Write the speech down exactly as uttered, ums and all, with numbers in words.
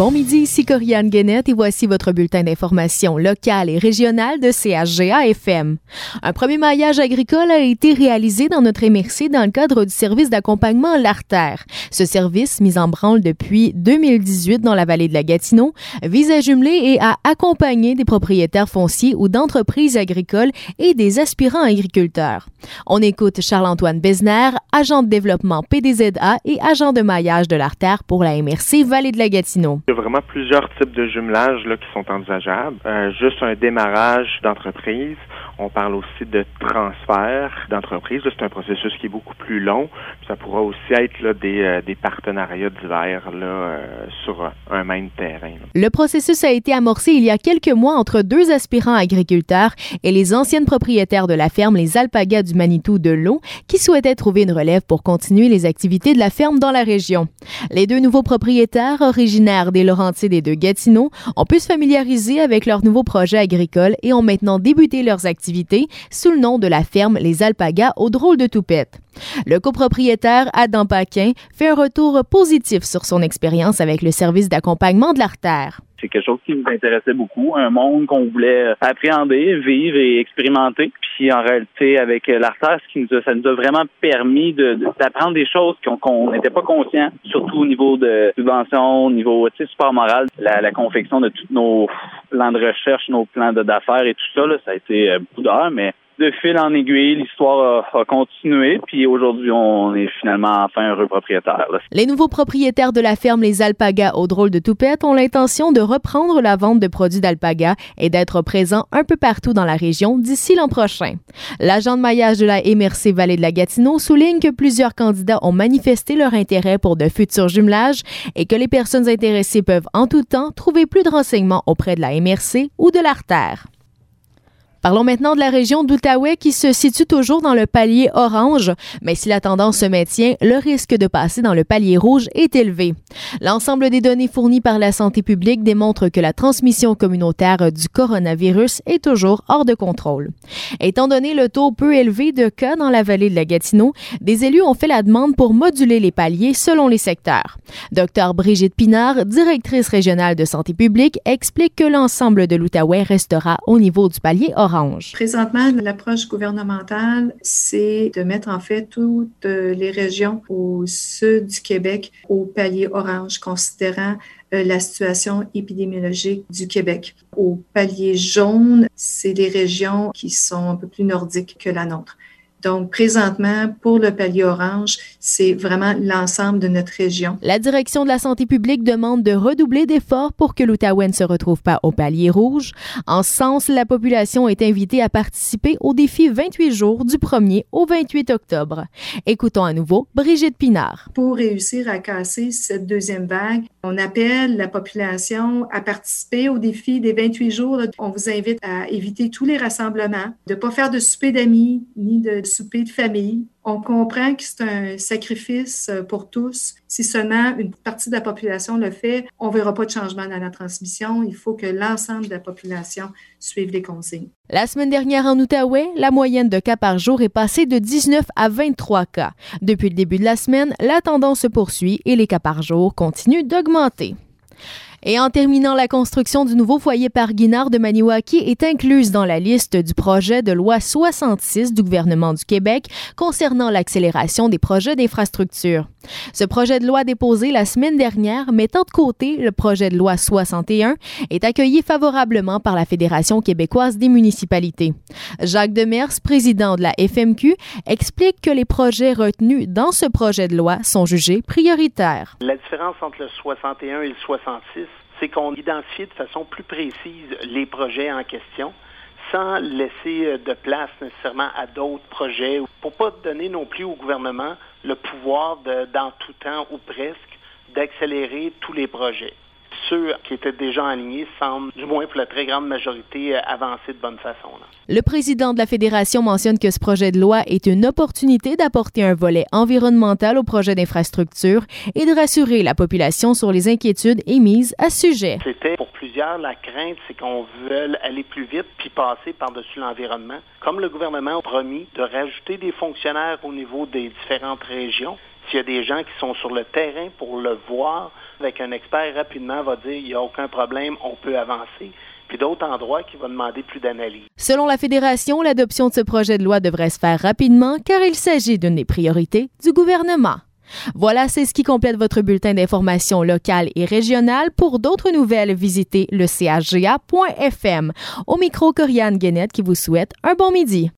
Bon midi, ici Corianne Guénette et voici votre bulletin d'information locale et régionale de C H G A F M. Un premier maillage agricole a été réalisé dans notre M R C dans le cadre du service d'accompagnement L'Artère. Ce service, mis en branle depuis deux mille dix-huit dans la vallée de la Gatineau, vise à jumeler et à accompagner des propriétaires fonciers ou d'entreprises agricoles et des aspirants agriculteurs. On écoute Charles-Antoine Besner, agent de développement P D Z A et agent de maillage de l'Artère pour la M R C Vallée de la Gatineau. Il y a vraiment plusieurs types de jumelages là, qui sont envisageables. Euh, juste un démarrage d'entreprise. On parle aussi de transfert d'entreprise. Là, c'est un processus qui est beaucoup plus long. Ça pourra aussi être là, des, euh, des partenariats divers là, euh, sur un même terrain. Là. Le processus a été amorcé il y a quelques mois entre deux aspirants agriculteurs et les anciennes propriétaires de la ferme Les Alpagas du Manitou de l'Eau qui souhaitaient trouver une relève pour continuer les activités de la ferme dans la région. Les deux nouveaux propriétaires, originaires des Laurentides et de Gatineau, ont pu se familiariser avec leur nouveau projet agricole et ont maintenant débuté leurs activités sous le nom de la ferme Les Alpagas au drôle de toupette. Le copropriétaire Adam Paquin fait un retour positif sur son expérience avec le service d'accompagnement de l'Artère. C'est quelque chose qui nous intéressait beaucoup, un monde qu'on voulait appréhender, vivre et expérimenter. Puis en réalité, avec l'Artère, ce qui nous a, ça nous a vraiment permis de, de, d'apprendre des choses qu'on n'était pas conscient, surtout au niveau de subvention, au niveau support moral, la, la confection de tous nos plans de recherche, nos plans de, d'affaires et tout ça, là, ça a été beaucoup d'heures, mais de fil en aiguille, l'histoire a, a continué, puis aujourd'hui, on est finalement enfin heureux propriétaire. Là. Les nouveaux propriétaires de la ferme Les Alpagas au drôle de toupette ont l'intention de reprendre la vente de produits d'alpaga et d'être présents un peu partout dans la région d'ici l'an prochain. L'agent de maillage de la M R C Vallée de la Gatineau souligne que plusieurs candidats ont manifesté leur intérêt pour de futurs jumelages et que les personnes intéressées peuvent en tout temps trouver plus de renseignements auprès de la M R C ou de l'Artère. Parlons maintenant de la région d'Outaouais qui se situe toujours dans le palier orange, mais si la tendance se maintient, le risque de passer dans le palier rouge est élevé. L'ensemble des données fournies par la santé publique démontre que la transmission communautaire du coronavirus est toujours hors de contrôle. Étant donné le taux peu élevé de cas dans la vallée de la Gatineau, des élus ont fait la demande pour moduler les paliers selon les secteurs. Docteur Brigitte Pinard, directrice régionale de santé publique, explique que l'ensemble de l'Outaouais restera au niveau du palier orange. Présentement, l'approche gouvernementale, c'est de mettre en fait toutes les régions au sud du Québec au palier orange, considérant euh, la situation épidémiologique du Québec. Au palier jaune, c'est les régions qui sont un peu plus nordiques que la nôtre. Donc, présentement, pour le palier orange, c'est vraiment l'ensemble de notre région. La direction de la santé publique demande de redoubler d'efforts pour que l'Outaouais ne se retrouve pas au palier rouge. En ce sens, la population est invitée à participer au défi vingt-huit jours du premier au vingt-huit octobre. Écoutons à nouveau Brigitte Pinard. Pour réussir à casser cette deuxième vague, on appelle la population à participer au défi des vingt-huit jours. On vous invite à éviter tous les rassemblements, de ne pas faire de souper d'amis ni de souper de famille. On comprend que c'est un sacrifice pour tous. Si seulement une partie de la population le fait, on ne verra pas de changement dans la transmission. Il faut que l'ensemble de la population suive les consignes. La semaine dernière en Outaouais, la moyenne de cas par jour est passée de dix-neuf à vingt-trois cas. Depuis le début de la semaine, la tendance se poursuit et les cas par jour continuent d'augmenter. Et en terminant, la construction du nouveau foyer Parc Guinard de Maniwaki est incluse dans la liste du projet de loi soixante-six du gouvernement du Québec concernant l'accélération des projets d'infrastructure. Ce projet de loi déposé la semaine dernière, mettant de côté le projet de loi soixante et un, est accueilli favorablement par la Fédération québécoise des municipalités. Jacques Demers, président de la F M Q, explique que les projets retenus dans ce projet de loi sont jugés prioritaires. La différence entre le soixante et un et le soixante-six, c'est qu'on identifie de façon plus précise les projets en question sans laisser de place nécessairement à d'autres projets, pour pas donner non plus au gouvernement le pouvoir de, dans tout temps ou presque, d'accélérer tous les projets. Ceux qui étaient déjà alignés semblent, du moins pour la très grande majorité, avancer de bonne façon. Là. Le président de la Fédération mentionne que ce projet de loi est une opportunité d'apporter un volet environnemental au projet d'infrastructure et de rassurer la population sur les inquiétudes émises à ce sujet. C'était pour plusieurs, la crainte, c'est qu'on veut aller plus vite puis passer par-dessus l'environnement. Comme le gouvernement a promis de rajouter des fonctionnaires au niveau des différentes régions, S'il y a des gens qui sont sur le terrain pour le voir, avec un expert rapidement va dire il n'y a aucun problème, on peut avancer. Puis d'autres endroits qui vont demander plus d'analyse. Selon la Fédération, l'adoption de ce projet de loi devrait se faire rapidement car il s'agit d'une des priorités du gouvernement. Voilà, c'est ce qui complète votre bulletin d'information locale et régionale. Pour d'autres nouvelles, visitez le c h g a point f m. Au micro, Corianne Guénette qui vous souhaite un bon midi.